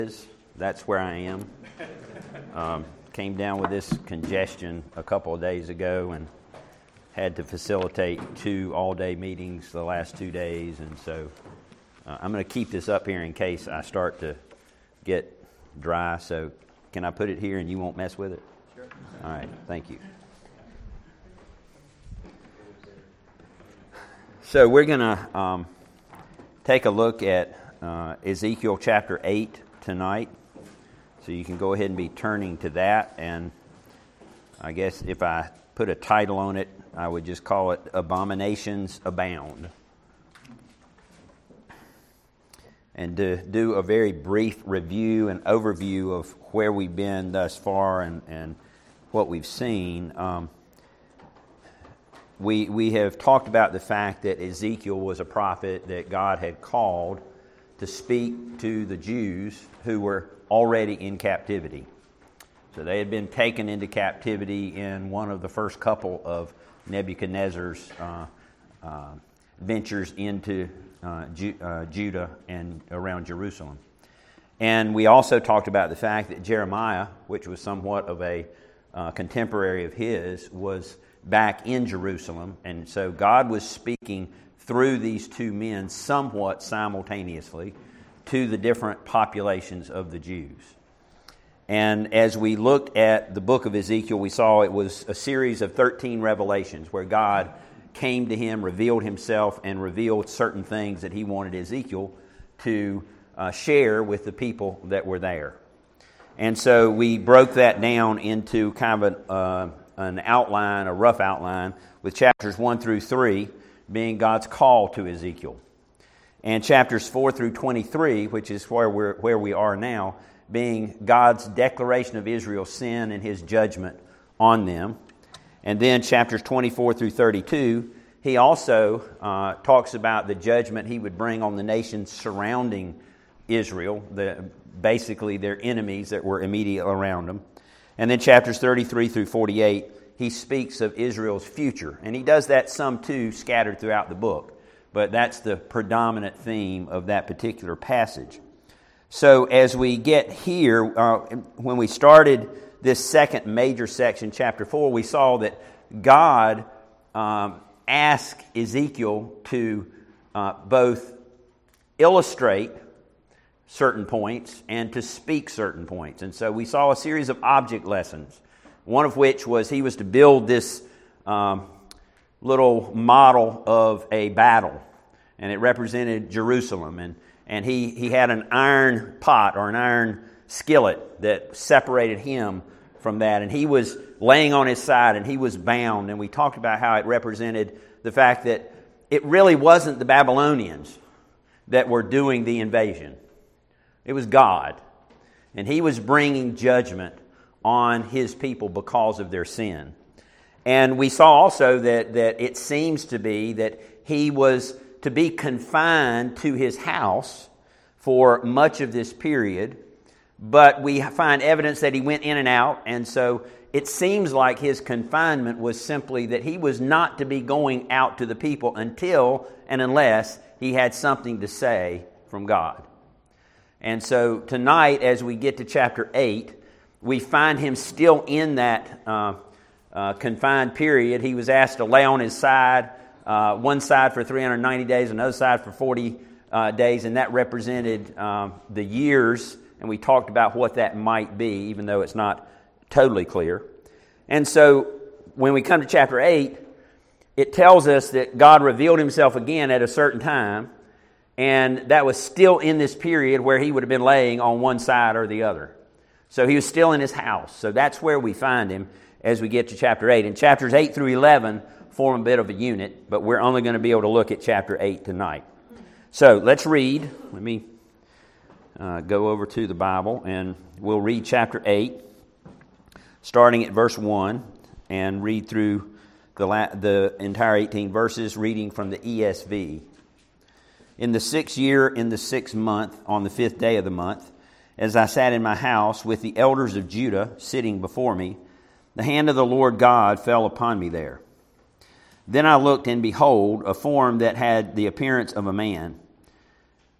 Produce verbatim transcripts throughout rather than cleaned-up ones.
is. That's where I am. Um, came down with this congestion a couple of days ago and had to facilitate two all-day meetings the last two days. And so uh, I'm going to keep this up here in case I start to get dry. So can I put it here and you won't mess with it? Sure. All right. Thank you. So we're going to um, take a look at uh, Ezekiel chapter eight tonight. So you can go ahead and be turning to that. And I guess if I put a title on it, I would just call it Abominations Abound. And to do a very brief review and overview of where we've been thus far and, and what we've seen, um, we we have talked about the fact that Ezekiel was a prophet that God had called to speak to the Jews who were already in captivity. So they had been taken into captivity in one of the first couple of Nebuchadnezzar's uh, uh, ventures into uh, Ju- uh, Judah and around Jerusalem. And we also talked about the fact that Jeremiah, which was somewhat of a uh, contemporary of his, was back in Jerusalem. And so God was speaking through these two men somewhat simultaneously to the different populations of the Jews. And as we looked at the book of Ezekiel, we saw it was a series of thirteen revelations where God came to him, revealed himself, and revealed certain things that he wanted Ezekiel to uh, share with the people that were there. And so we broke that down into kind of an, uh, an outline, a rough outline, with chapters one through three being God's call to Ezekiel. And chapters four through twenty-three, which is where we're where we are now, being God's declaration of Israel's sin and His judgment on them. And then chapters twenty-four through thirty-two, he also uh, talks about the judgment He would bring on the nations surrounding Israel, the basically their enemies that were immediately around them. And then chapters thirty-three through forty-eight, he speaks of Israel's future. And he does that some too, scattered throughout the book. But that's the predominant theme of that particular passage. So as we get here, uh, when we started this second major section, chapter four, we saw that God um, asked Ezekiel to uh, both illustrate certain points and to speak certain points. And so we saw a series of object lessons, one of which was he was to build this um, little model of a battle, and it represented Jerusalem. And, and he, he had an iron pot or an iron skillet that separated him from that. And he was laying on his side and he was bound. And we talked about how it represented the fact that it really wasn't the Babylonians that were doing the invasion. It was God. And He was bringing judgment on His people because of their sin. And we saw also that, that it seems to be that he was to be confined to his house for much of this period, but we find evidence that he went in and out, and so it seems like his confinement was simply that he was not to be going out to the people until and unless he had something to say from God. And so tonight, as we get to chapter eight, we find him still in that uh, Uh, confined period. He was asked to lay on his side, uh, one side for three hundred ninety days, another side for forty uh, days, and that represented um, the years, and we talked about what that might be, even though it's not totally clear. And so when we come to chapter eight, it tells us that God revealed Himself again at a certain time, and that was still in this period where He would have been laying on one side or the other. So He was still in His house. So that's where we find Him as we get to chapter eight. And chapters eight through eleven form a bit of a unit, but we're only going to be able to look at chapter eight tonight. So let's read. Let me uh, go over to the Bible, and we'll read chapter eight, starting at verse one, and read through the, la- the entire eighteen verses, reading from the E S V. In the sixth year, in the sixth month, on the fifth day of the month, as I sat in my house with the elders of Judah sitting before me, the hand of the Lord God fell upon me there. Then I looked, and behold, a form that had the appearance of a man.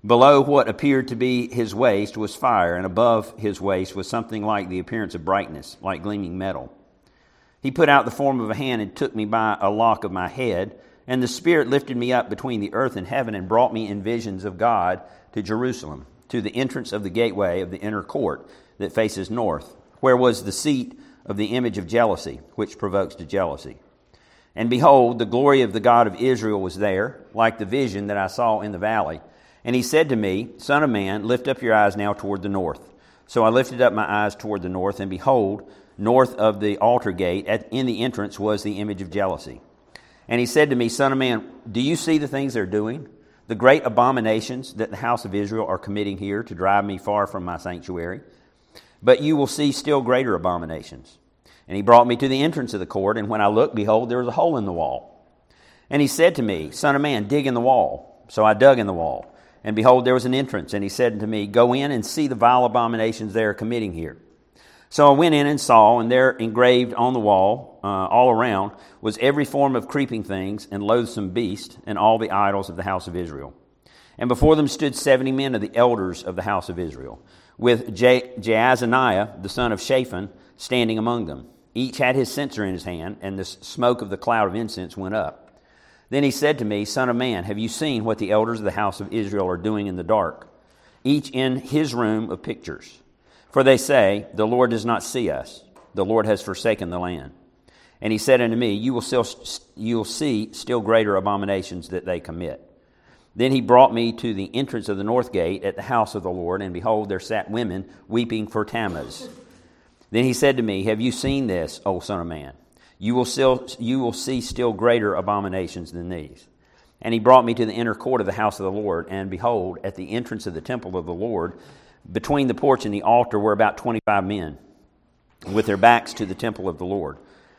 Below what appeared to be his waist was fire, and above his waist was something like the appearance of brightness, like gleaming metal. He put out the form of a hand and took me by a lock of my head, and the Spirit lifted me up between the earth and heaven and brought me in visions of God to Jerusalem, to the entrance of the gateway of the inner court that faces north, where was the seat of the image of jealousy, which provokes to jealousy. And behold, the glory of the God of Israel was there, like the vision that I saw in the valley. And he said to me, Son of man, lift up your eyes now toward the north. So I lifted up my eyes toward the north, and behold, north of the altar gate, at, in the entrance was the image of jealousy. And he said to me, Son of man, do you see the things they're doing? The great abominations that the house of Israel are committing here to drive me far from my sanctuary? But you will see still greater abominations. And he brought me to the entrance of the court, and when I looked, behold, there was a hole in the wall. And he said to me, Son of man, dig in the wall. So I dug in the wall. And behold, there was an entrance, and he said to me, Go in and see the vile abominations they are committing here. So I went in and saw, and there engraved on the wall, uh, all around, was every form of creeping things and loathsome beast, and all the idols of the house of Israel. And before them stood seventy men of the elders of the house of Israel, with Je- Jaazaniah, the son of Shaphan, standing among them. Each had his censer in his hand, and the smoke of the cloud of incense went up. Then he said to me, Son of man, have you seen what the elders of the house of Israel are doing in the dark, each in his room of pictures? For they say, The Lord does not see us. The Lord has forsaken the land. And he said unto me, You will still, you will see still greater abominations that they commit. Then he brought me to the entrance of the north gate at the house of the Lord, and behold, there sat women weeping for Tammuz. Then he said to me, Have you seen this, O son of man? You will still, you will see still greater abominations than these. And he brought me to the inner court of the house of the Lord, and behold, at the entrance of the temple of the Lord, between the porch and the altar were about twenty-five men, with their backs to the temple of the Lord,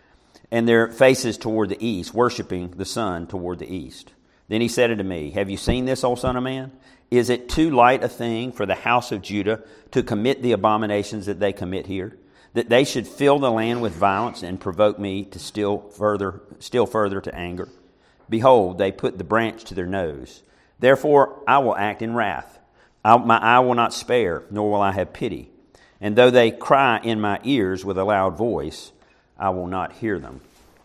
and their faces toward the east, worshiping the sun toward the east. Then he said unto me, Have you seen this, O son of man? Is it too light a thing for the house of Judah to commit the abominations that they commit here, that they should fill the land with violence and provoke me to still further, still further to anger? Behold, they put the branch to their nose. Therefore I will act in wrath. I, my eye will not spare, nor will I have pity. And though they cry in my ears with a loud voice, I will not hear them.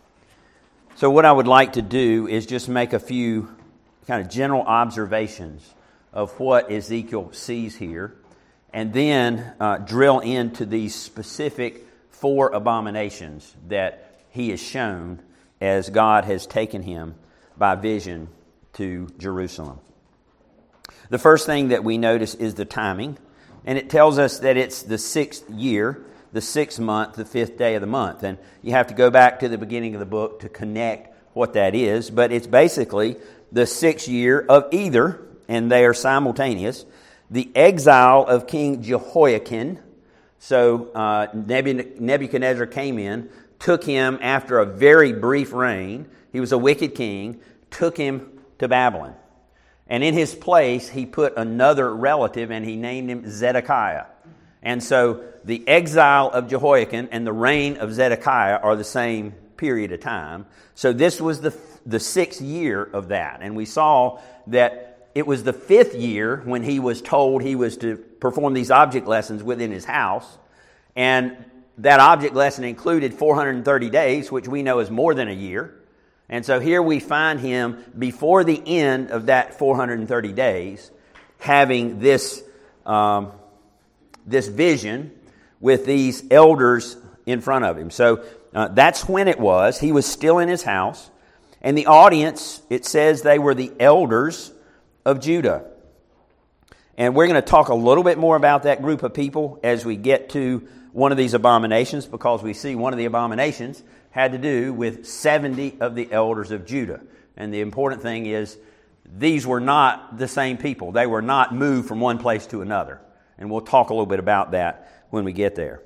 So what I would like to do is just make a few kind of general observations of what Ezekiel sees here, and then uh, drill into these specific four abominations that he is shown as God has taken him by vision to Jerusalem. The first thing that we notice is the timing, and it tells us that it's the sixth year, the sixth month, the fifth day of the month. And you have to go back to the beginning of the book to connect what that is, but it's basically the sixth year of either, and they are simultaneous, the exile of King Jehoiakim. So uh, Nebuchadnezzar came in, took him after a very brief reign. He was a wicked king, took him to Babylon. And in his place, he put another relative, and he named him Zedekiah. And so the exile of Jehoiakim and the reign of Zedekiah are the same period of time. So this was the the sixth year of that. And we saw that it was the fifth year when he was told he was to perform these object lessons within his house. And that object lesson included four hundred thirty days, which we know is more than a year. And so here we find him before the end of that four hundred thirty days, having this um, this vision with these elders in front of him. So uh, that's when it was. He was still in his house. And the audience, it says they were the elders of Judah. And we're going to talk a little bit more about that group of people as we get to one of these abominations, because we see one of the abominations had to do with seventy of the elders of Judah. And the important thing is, these were not the same people. They were not moved from one place to another. And we'll talk a little bit about that when we get there.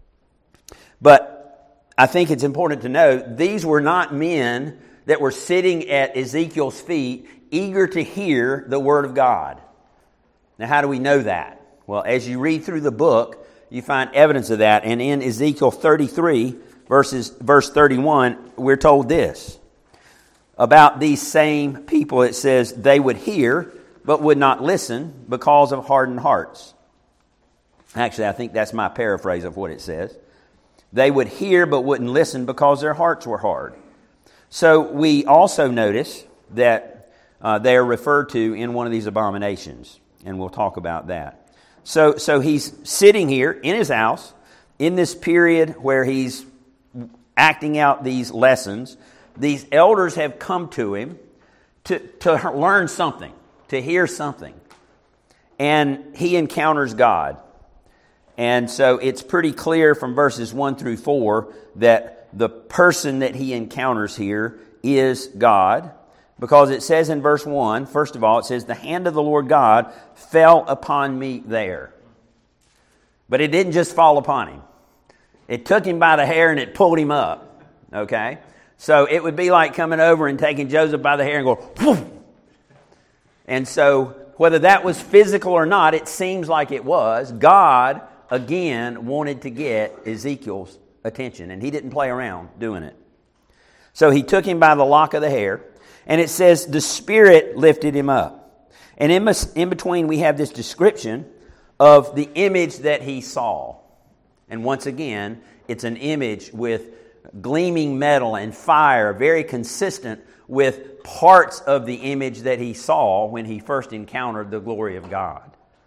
But I think it's important to know, these were not men that were sitting at Ezekiel's feet, eager to hear the Word of God. Now, how do we know that? Well, as you read through the book, you find evidence of that. And in Ezekiel thirty-three, verses, verse thirty-one, we're told this. About these same people, it says, they would hear, but would not listen because of hardened hearts. Actually, I think that's my paraphrase of what it says. They would hear but wouldn't listen because their hearts were hard. So we also notice that uh, they are referred to in one of these abominations, and we'll talk about that. So, so he's sitting here in his house in this period where he's acting out these lessons. These elders have come to him to, to learn something, to hear something. And he encounters God. And so it's pretty clear from verses one through four that the person that he encounters here is God. Because it says in verse one, first of all, it says, the hand of the Lord God fell upon me there. But it didn't just fall upon him. It took him by the hair and it pulled him up. Okay? So it would be like coming over and taking Joseph by the hair and going, whoosh! And so whether that was physical or not, it seems like it was. God, again, wanted to get Ezekiel's attention. And he didn't play around doing it. So he took him by the lock of the hair. And it says the Spirit lifted him up. And in, in between we have this description of the image that he saw. And once again, it's an image with gleaming metal and fire, very consistent with parts of the image that he saw when he first encountered the glory of God.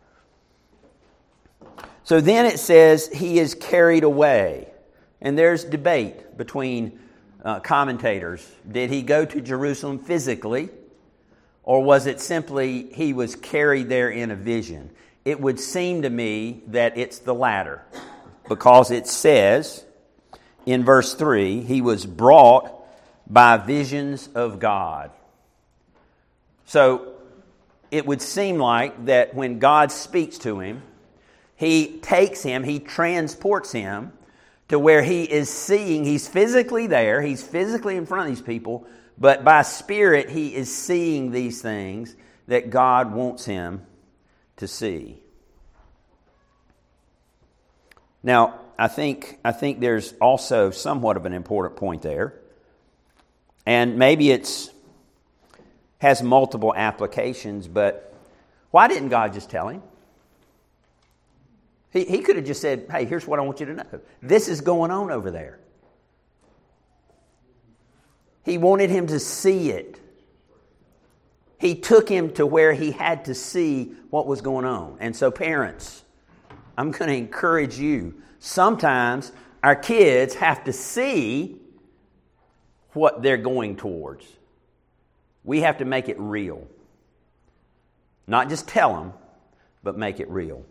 So then it says he is carried away. And there's debate between uh, commentators. Did he go to Jerusalem physically? Or was it simply he was carried there in a vision? It would seem to me that it's the latter. Because it says in verse three, he was brought by visions of God. So it would seem like that when God speaks to him, he takes him, he transports him to where he is seeing, he's physically there, he's physically in front of these people, but by spirit he is seeing these things that God wants him to see. Now, I think I think there's also somewhat of an important point there. And maybe it's has multiple applications, but why didn't God just tell him? He, he could have just said, hey, here's what I want you to know. This is going on over there. He wanted him to see it. He took him to where he had to see what was going on. And so parents, I'm going to encourage you. Sometimes our kids have to see what they're going towards. We have to make it real. Not just tell them, but make it real.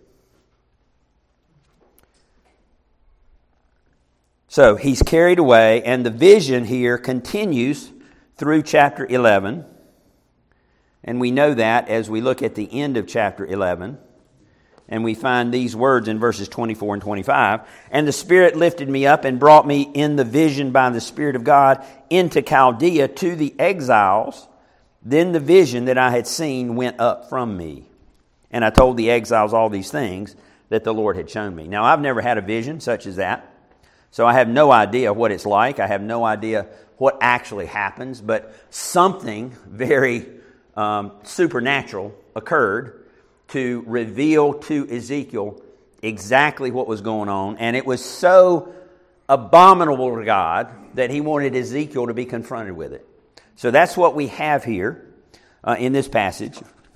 So he's carried away, and the vision here continues through chapter eleven. And we know that as we look at the end of chapter eleven. And we find these words in verses twenty-four and twenty-five. And the Spirit lifted me up and brought me in the vision by the Spirit of God into Chaldea to the exiles. Then the vision that I had seen went up from me. And I told the exiles all these things that the Lord had shown me. Now, I've never had a vision such as that. So I have no idea what it's like. I have no idea what actually happens. But something very um, supernatural occurred to reveal to Ezekiel exactly what was going on. And it was so abominable to God that he wanted Ezekiel to be confronted with it. So that's what we have here uh, in this passage.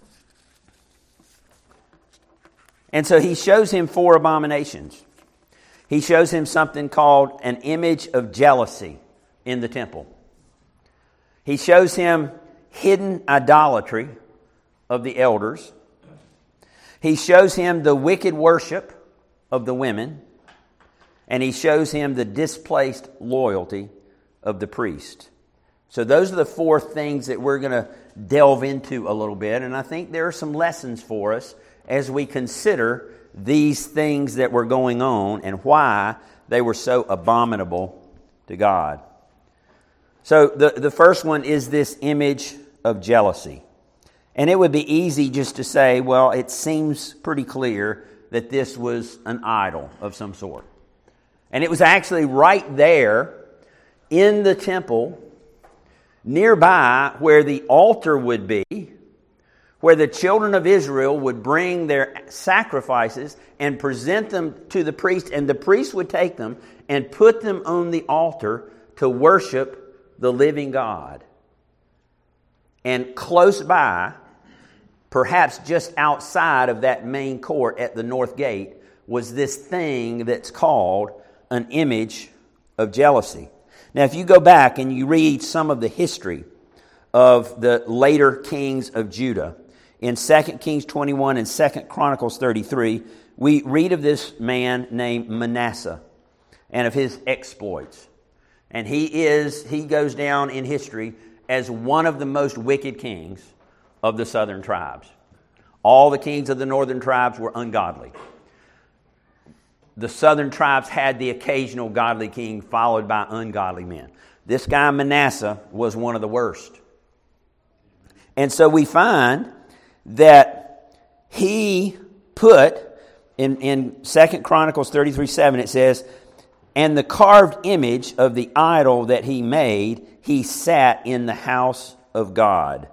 And so he shows him four abominations. He shows him something called an image of jealousy in the temple. He shows him hidden idolatry of the elders. He shows him the wicked worship of the women. And he shows him the displaced loyalty of the priest. So those are the four things that we're going to delve into a little bit. And I think there are some lessons for us as we consider these things that were going on and why they were so abominable to God. So the, the first one is this image of jealousy. And it would be easy just to say, well, it seems pretty clear that this was an idol of some sort. And it was actually right there in the temple, nearby where the altar would be, where the children of Israel would bring their sacrifices and present them to the priest, and the priest would take them and put them on the altar to worship the living God. And close by, perhaps just outside of that main court at the north gate, was this thing that's called an image of jealousy. Now, if you go back and you read some of the history of the later kings of Judah, in Second Kings twenty-one and Second Chronicles thirty-three, we read of this man named Manasseh and of his exploits. And he is, he goes down in history as one of the most wicked kings of the southern tribes. All the kings of the northern tribes were ungodly. The southern tribes had the occasional godly king followed by ungodly men. This guy Manasseh was one of the worst. And so we find that he put, in, in Second Chronicles thirty-three seven, it says, "And the carved image of the idol that he made, he sat in the house of God."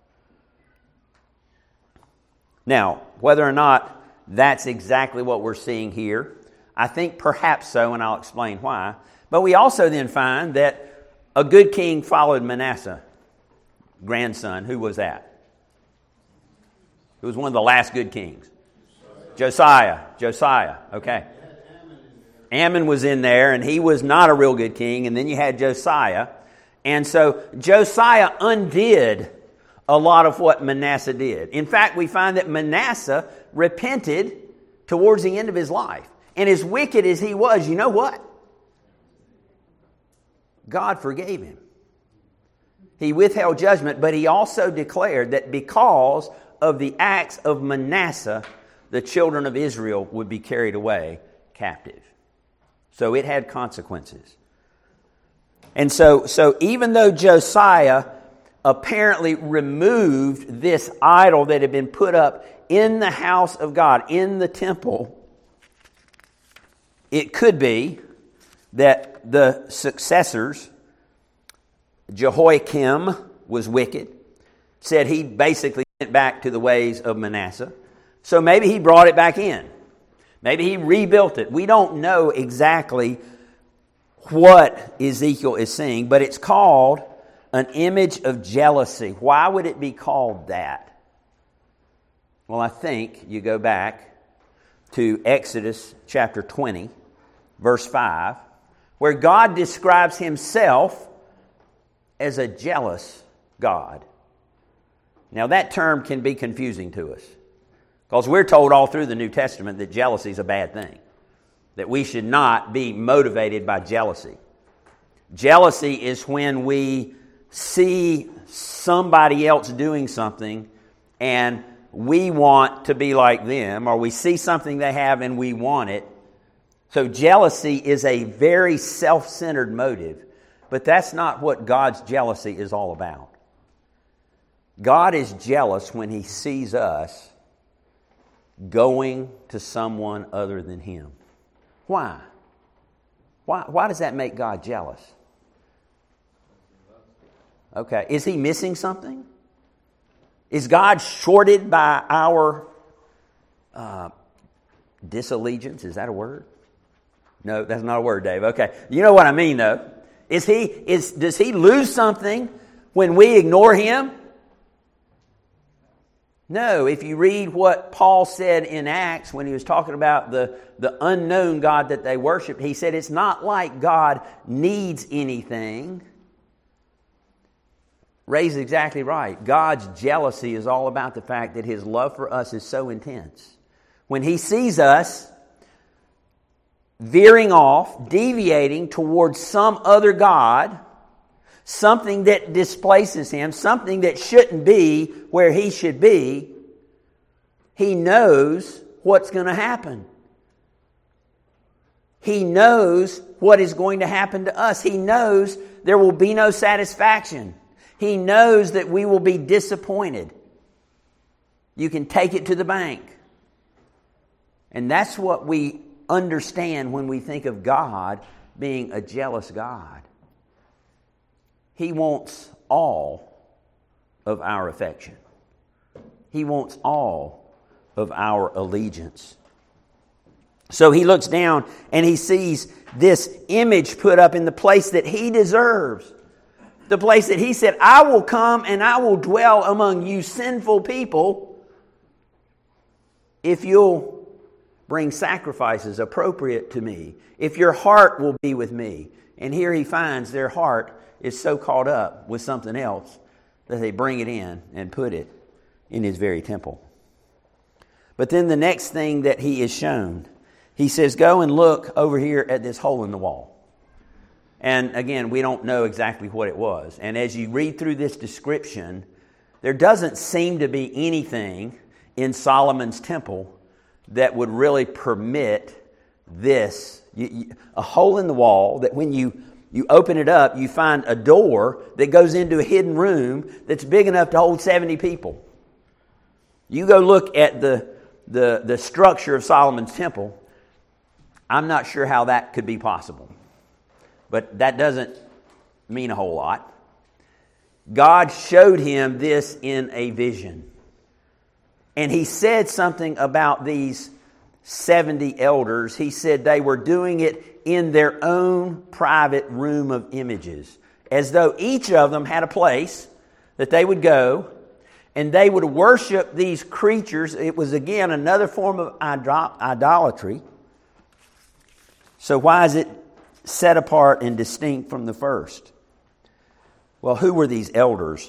Now, whether or not that's exactly what we're seeing here, I think perhaps so, and I'll explain why. But we also then find that a good king followed Manasseh, grandson. Who was that? Who was one of the last good kings? Josiah. Josiah, okay. Ammon was in there, and he was not a real good king. And then you had Josiah. And so Josiah undid a lot of what Manasseh did. In fact, we find that Manasseh repented towards the end of his life. And as wicked as he was, you know what? God forgave him. He withheld judgment, but he also declared that because of the acts of Manasseh, the children of Israel would be carried away captive. So it had consequences. And so, so even though Josiah apparently removed this idol that had been put up in the house of God, in the temple, it could be that the successors, Jehoiakim was wicked, said he basically went back to the ways of Manasseh. So maybe he brought it back in. Maybe he rebuilt it. We don't know exactly what Ezekiel is seeing, but it's called an image of jealousy. Why would it be called that? Well, I think you go back to Exodus chapter twenty, verse five, where God describes himself as a jealous God. Now, that term can be confusing to us, because we're told all through the New Testament that jealousy is a bad thing, that we should not be motivated by jealousy. Jealousy is when we see somebody else doing something and we want to be like them, or we see something they have and we want it. So jealousy is a very self-centered motive, but that's not what God's jealousy is all about. God is jealous when he sees us going to someone other than him. Why? Why, why does that make God jealous? Okay, is he missing something? Is God shorted by our uh, disallegiance? Is that a word? No, that's not a word, Dave. Okay, you know what I mean, though. Is he is does he lose something when we ignore him? No, if you read what Paul said in Acts when he was talking about the, the unknown God that they worshiped, he said it's not like God needs anything. Ray's exactly right. God's jealousy is all about the fact that his love for us is so intense. When he sees us veering off, deviating towards some other God, something that displaces him, something that shouldn't be where he should be, he knows what's going to happen. He knows what is going to happen to us. He knows there will be no satisfaction. He knows that we will be disappointed. You can take it to the bank. And that's what we understand when we think of God being a jealous God. He wants all of our affection. He wants all of our allegiance. So he looks down and he sees this image put up in the place that he deserves. The place that he said, I will come and I will dwell among you sinful people if you'll bring sacrifices appropriate to me, if your heart will be with me. And here he finds their heart is so caught up with something else that they bring it in and put it in his very temple. But then the next thing that he is shown, he says, go and look over here at this hole in the wall. And again, we don't know exactly what it was. And as you read through this description, there doesn't seem to be anything in Solomon's temple that would really permit this. You, you, a hole in the wall that when you, you open it up, you find a door that goes into a hidden room that's big enough to hold seventy people. You go look at the, the, the structure of Solomon's temple. I'm not sure how that could be possible. But that doesn't mean a whole lot. God showed him this in a vision. And he said something about these seventy elders. He said they were doing it in their own private room of images, as though each of them had a place that they would go and they would worship these creatures. It was, again, another form of idolatry. So why is it set apart and distinct from the first? Well, who were these elders?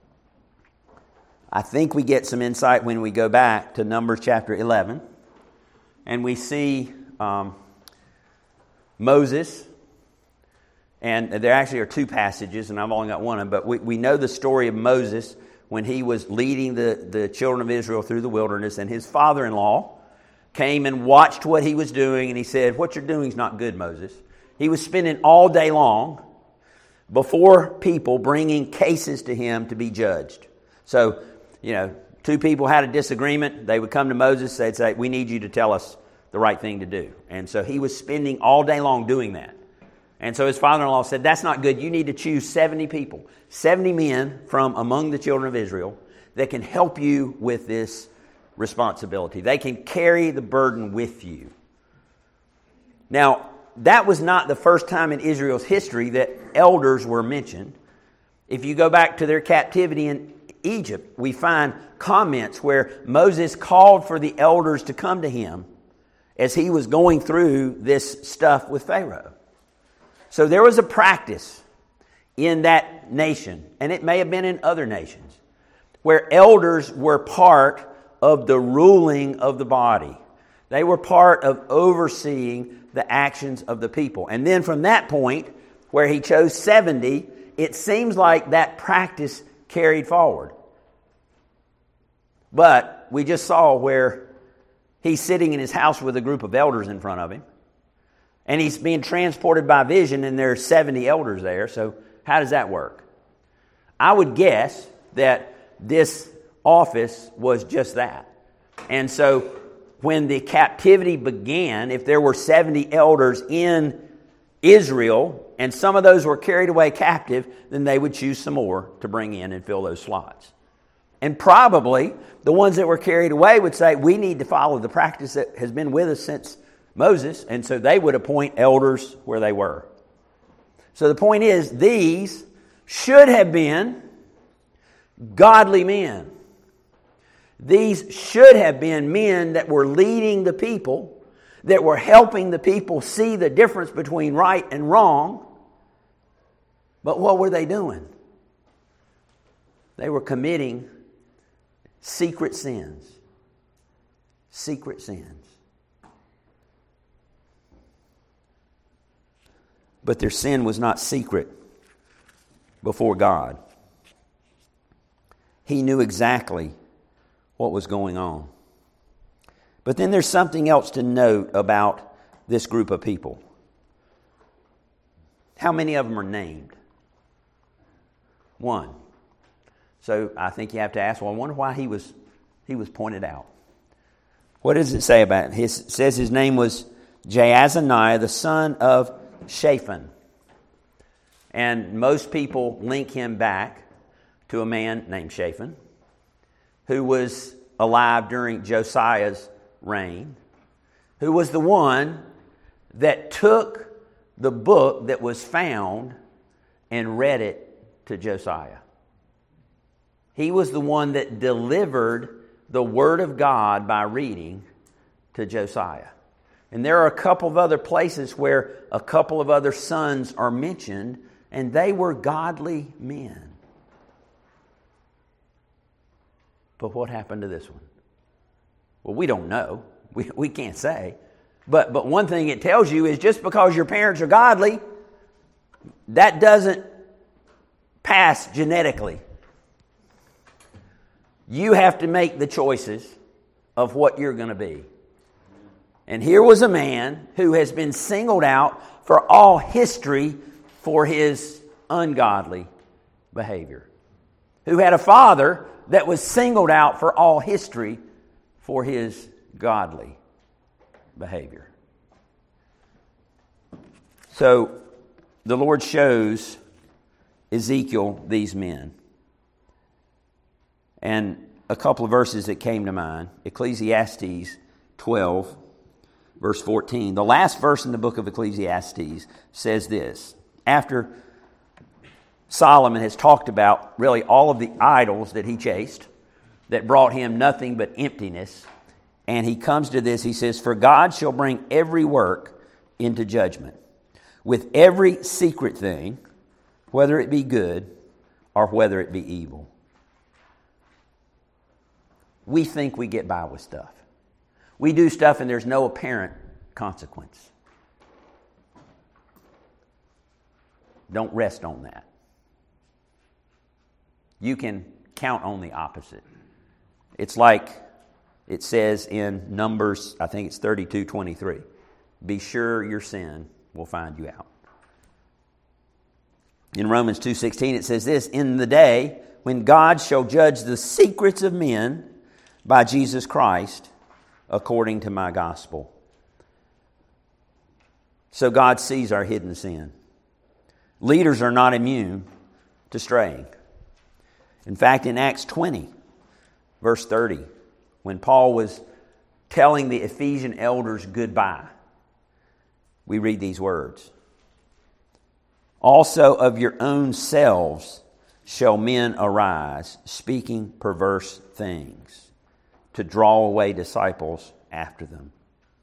I think we get some insight when we go back to Numbers chapter eleven. And we see um, Moses. And there actually are two passages, and I've only got one of them. But we, we know the story of Moses when he was leading the, the children of Israel through the wilderness. And his father-in-law came and watched what he was doing. And he said, what you're doing is not good, Moses. He was spending all day long before people bringing cases to him to be judged. So, you know, two people had a disagreement. They would come to Moses. They'd say, we need you to tell us the right thing to do. And so he was spending all day long doing that. And so his father-in-law said, that's not good. You need to choose seventy people, seventy men from among the children of Israel that can help you with this responsibility. They can carry the burden with you. Now, that was not the first time in Israel's history that elders were mentioned. If you go back to their captivity in Egypt, we find comments where Moses called for the elders to come to him as he was going through this stuff with Pharaoh. So there was a practice in that nation, and it may have been in other nations, where elders were part of the ruling of the body. They were part of overseeing the actions of the people. And then from that point, where he chose seventy, it seems like that practice carried forward. But we just saw where he's sitting in his house with a group of elders in front of him. And he's being transported by vision, and there are seventy elders there. So how does that work? I would guess that this office was just that. And so when the captivity began, if there were seventy elders in Israel, and some of those were carried away captive, then they would choose some more to bring in and fill those slots. And probably the ones that were carried away would say, we need to follow the practice that has been with us since Moses, and so they would appoint elders where they were. So the point is, these should have been godly men. These should have been men that were leading the people, that were helping the people see the difference between right and wrong. But what were they doing? They were committing secret sins. Secret sins. But their sin was not secret before God. He knew exactly what was going on. But then there's something else to note about this group of people. How many of them are named? One. So I think you have to ask, well, I wonder why he was he was pointed out. What does it say about him? It says his name was Jaazaniah, the son of Shaphan. And most people link him back to a man named Shaphan. who was alive during Josiah's reign, who was the one that took the book that was found and read it to Josiah. He was the one that delivered the Word of God by reading to Josiah. And there are a couple of other places where a couple of other sons are mentioned, and they were godly men. But what happened to this one? Well, we don't know. We, we can't say. But, but one thing it tells you is just because your parents are godly, that doesn't pass genetically. You have to make the choices of what you're going to be. And here was a man who has been singled out for all history for his ungodly behavior, who had a father that was singled out for all history for his godly behavior. So the Lord shows Ezekiel these men. And a couple of verses that came to mind. Ecclesiastes twelve, verse fourteen. The last verse in the book of Ecclesiastes says this. After Solomon has talked about really all of the idols that he chased that brought him nothing but emptiness, and he comes to this, he says, "For God shall bring every work into judgment, with every secret thing, whether it be good or whether it be evil." We think we get by with stuff. We do stuff and there's no apparent consequence. Don't rest on that. You can count on the opposite. It's like it says in Numbers, I think it's thirty-two twenty-three. Be sure your sin will find you out. In Romans two sixteen it says this, "In the day when God shall judge the secrets of men by Jesus Christ, according to my gospel." So God sees our hidden sin. Leaders are not immune to straying. In fact, in Acts twenty, verse thirty, when Paul was telling the Ephesian elders goodbye, we read these words. "Also of your own selves shall men arise, speaking perverse things, to draw away disciples after them."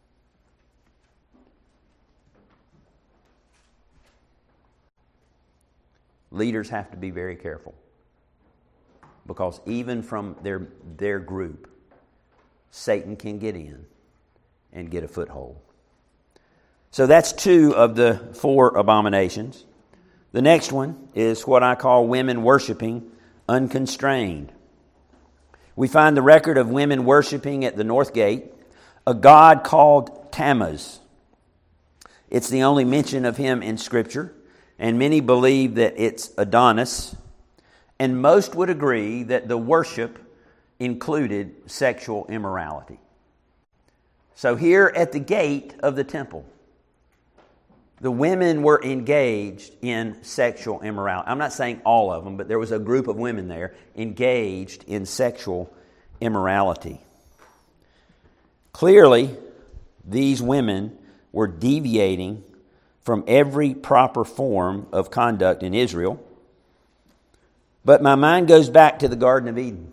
Leaders have to be very careful, because even from their, their group, Satan can get in and get a foothold. So that's two of the four abominations. The next one is what I call women worshiping unconstrained. We find the record of women worshiping at the North Gate a god called Tammuz. It's the only mention of him in Scripture, and many believe that it's Adonis, and most would agree that the worship included sexual immorality. So here at the gate of the temple, the women were engaged in sexual immorality. I'm not saying all of them, but there was a group of women there engaged in sexual immorality. Clearly, these women were deviating from every proper form of conduct in Israel. But my mind goes back to the Garden of Eden,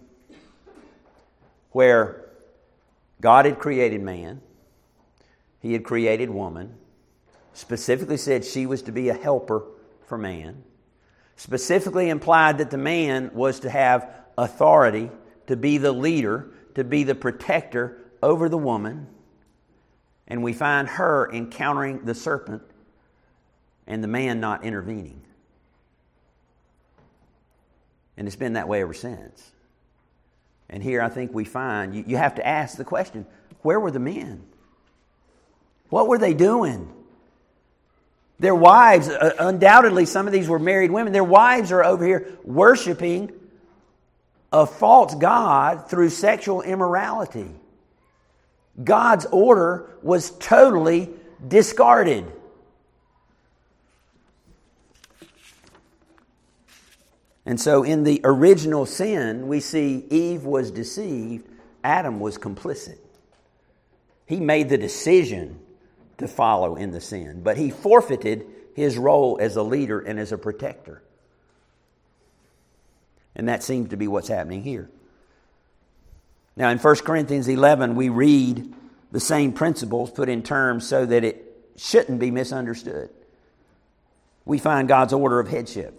where God had created man. He had created woman. Specifically said she was to be a helper for man. Specifically implied that the man was to have authority, to be the leader, to be the protector over the woman. And we find her encountering the serpent and the man not intervening. And it's been that way ever since. And here I think we find, you, you have to ask the question, where were the men? What were they doing? Their wives, uh, undoubtedly some of these were married women, their wives are over here worshiping a false god through sexual immorality. God's order was totally discarded. And so in the original sin, we see Eve was deceived, Adam was complicit. He made the decision to follow in the sin, but he forfeited his role as a leader and as a protector. And that seems to be what's happening here. Now in First Corinthians eleven, we read the same principles put in terms so that it shouldn't be misunderstood. We find God's order of headship.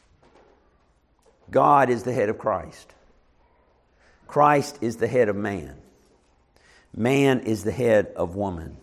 God is the head of Christ. Christ is the head of man. Man is the head of woman.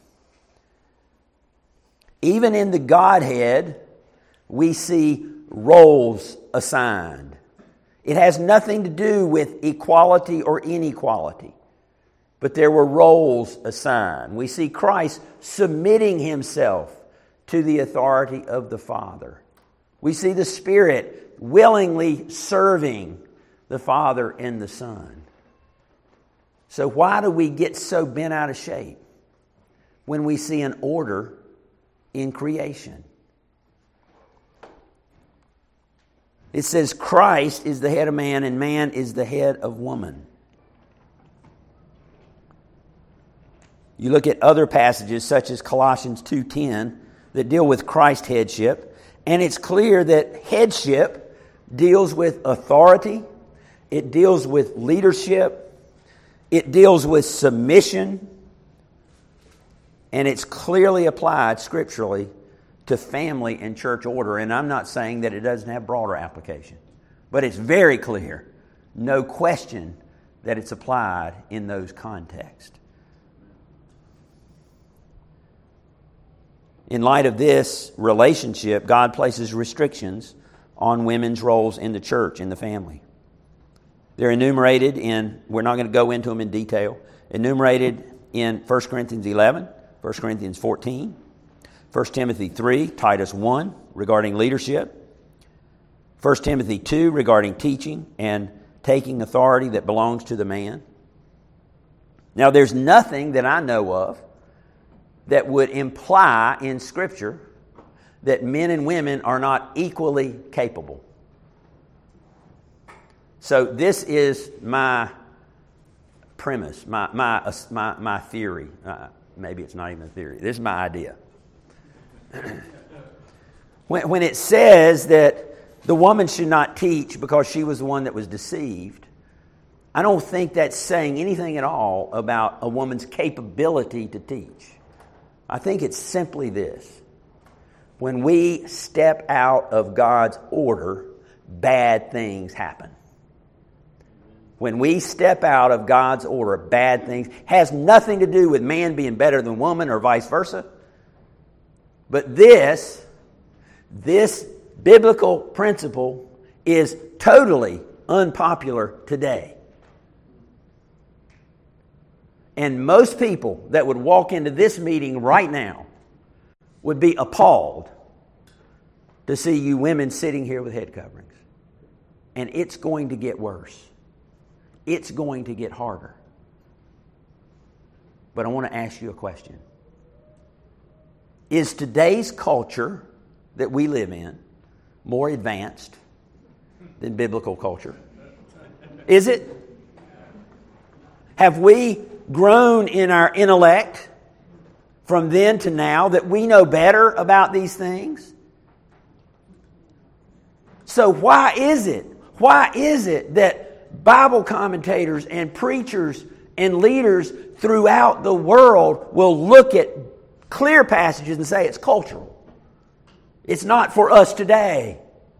Even in the Godhead, we see roles assigned. It has nothing to do with equality or inequality, but there were roles assigned. We see Christ submitting himself to the authority of the Father. We see the Spirit willingly serving the Father and the Son. So why do we get so bent out of shape when we see an order in creation? It says Christ is the head of man and man is the head of woman. You look at other passages such as Colossians two ten that deal with Christ's headship, and it's clear that headship deals with authority, it deals with leadership, it deals with submission, and it's clearly applied scripturally to family and church order. And I'm not saying that it doesn't have broader application, but it's very clear, no question, that it's applied in those contexts. In light of this relationship, God places restrictions on women's roles in the church, in the family. They're enumerated in, we're not going to go into them in detail, enumerated in First Corinthians eleven, First Corinthians fourteen, First Timothy three, Titus one regarding leadership, First Timothy two regarding teaching and taking authority that belongs to the man. Now there's nothing that I know of that would imply in Scripture that men and women are not equally capable. So this is my premise, my my my, my theory. Uh, maybe it's not even a theory. This is my idea. when, when it says that the woman should not teach because she was the one that was deceived, I don't think that's saying anything at all about a woman's capability to teach. I think it's simply this. When we step out of God's order, bad things happen. When we step out of God's order, bad things has nothing to do with man being better than woman or vice versa. But this, this biblical principle is totally unpopular today. And most people that would walk into this meeting right now would be appalled to see you women sitting here with head coverings. And it's going to get worse. It's going to get harder. But I want to ask you a question. Is today's culture that we live in more advanced than biblical culture? Is it? Have we grown in our intellect from then to now that we know better about these things? So why is it? Why is it that Bible commentators and preachers and leaders throughout the world will look at clear passages and say it's cultural? It's not for us today.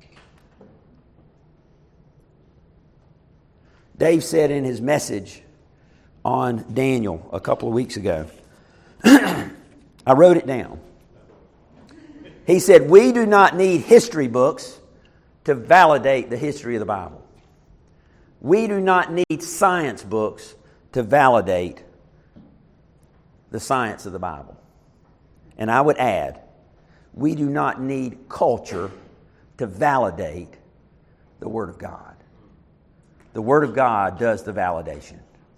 Dave said in his message on Daniel a couple of weeks ago, I wrote it down. He said, we do not need history books to validate the history of the Bible. We do not need science books to validate the science of the Bible. And I would add, we do not need culture to validate the Word of God. The Word of God does the validation.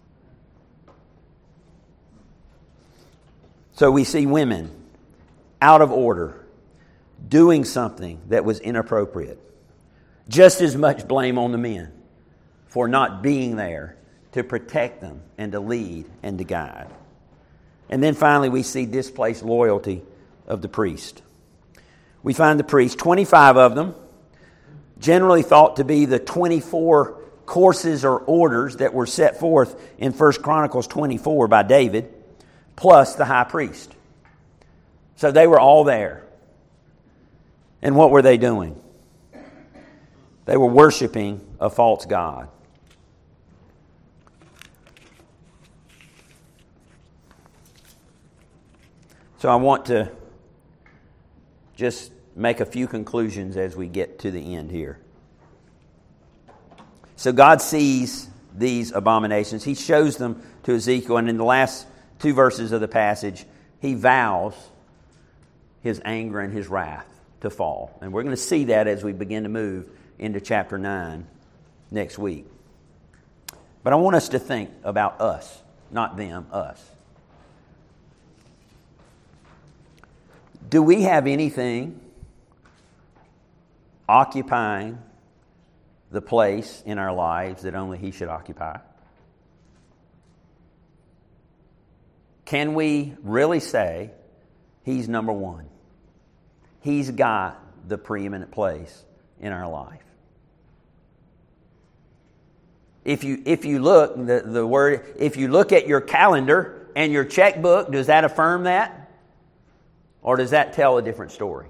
So we see women out of order, doing something that was inappropriate. just as much blame on the men for not being there to protect them and to lead and to guide. And then finally we see displaced loyalty of the priest. We find the priests, twenty-five of them, generally thought to be the twenty-four courses or orders that were set forth in First Chronicles twenty-four by David, plus the high priest. So they were all there. And what were they doing? They were worshiping a false god. So I want to just make a few conclusions as we get to the end here. So God sees these abominations. He shows them to Ezekiel, and in the last two verses of the passage, he vows his anger and his wrath to fall. And we're going to see that as we begin to move into chapter nine next week. But I want us to think about us, not them, us. Do we have anything occupying the place in our lives that only He should occupy? Can we really say He's number one? He's got the preeminent place in our life. If you if you look the, the word if you look at your calendar and your checkbook, does that affirm that? Or does that tell a different story?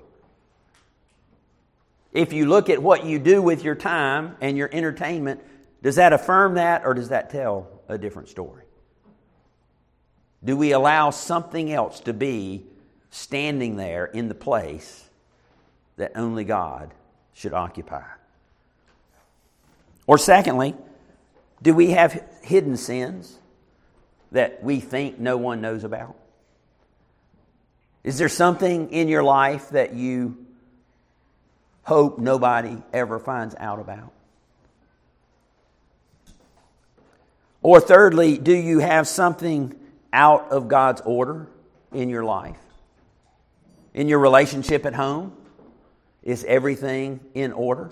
If you look at what you do with your time and your entertainment, does that affirm that or does that tell a different story? Do we allow something else to be standing there in the place that only God should occupy? Or secondly, do we have hidden sins that we think no one knows about? Is there something in your life that you hope nobody ever finds out about? Or thirdly, do you have something out of God's order in your life? In your relationship at home? Is everything in order?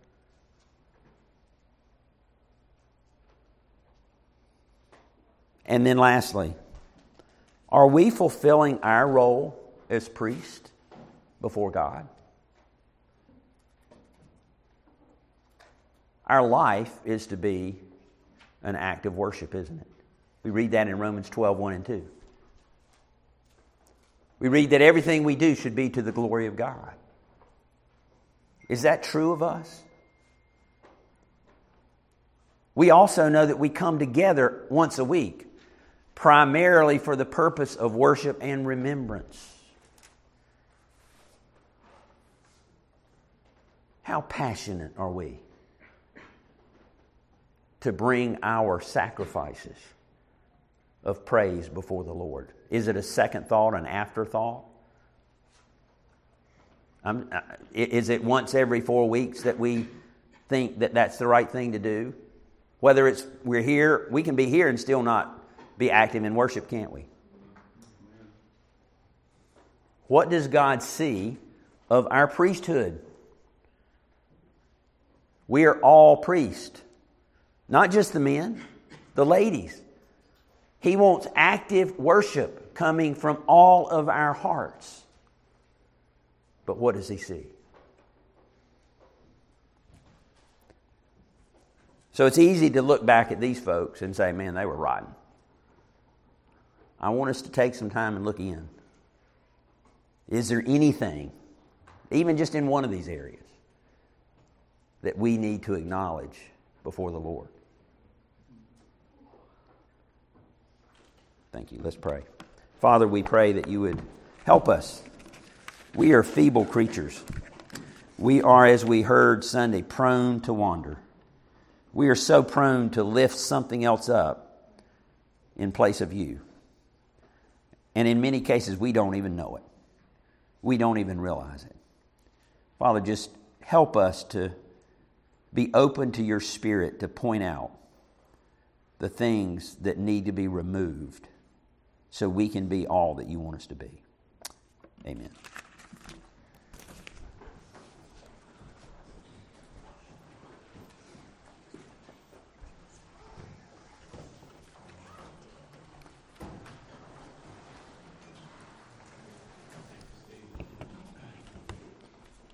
And then lastly, are we fulfilling our role as priest before God? Our life is to be an act of worship, isn't it? We read that in Romans twelve, one and two. We read that everything we do should be to the glory of God. Is that true of us? We also know that we come together once a week, primarily for the purpose of worship and remembrance. How passionate are we to bring our sacrifices of praise before the Lord? Is it a second thought, an afterthought? Um, is it once every four weeks that we think that that's the right thing to do? Whether it's we're here, we can be here and still not be active in worship, can't we? What does God see of our priesthood? We are all priests. Not just the men, the ladies. He wants active worship coming from all of our hearts. But what does He see? So it's easy to look back at these folks and say, man, they were rotten. I want us to take some time and look in. Is there anything, even just in one of these areas, that we need to acknowledge before the Lord? Thank you. Let's pray. Father, we pray that you would help us. We are feeble creatures. We are, as we heard Sunday, prone to wander. We are so prone to lift something else up in place of you. And in many cases, we don't even know it. We don't even realize it. Father, just help us to be open to your Spirit to point out the things that need to be removed so we can be all that you want us to be. Amen.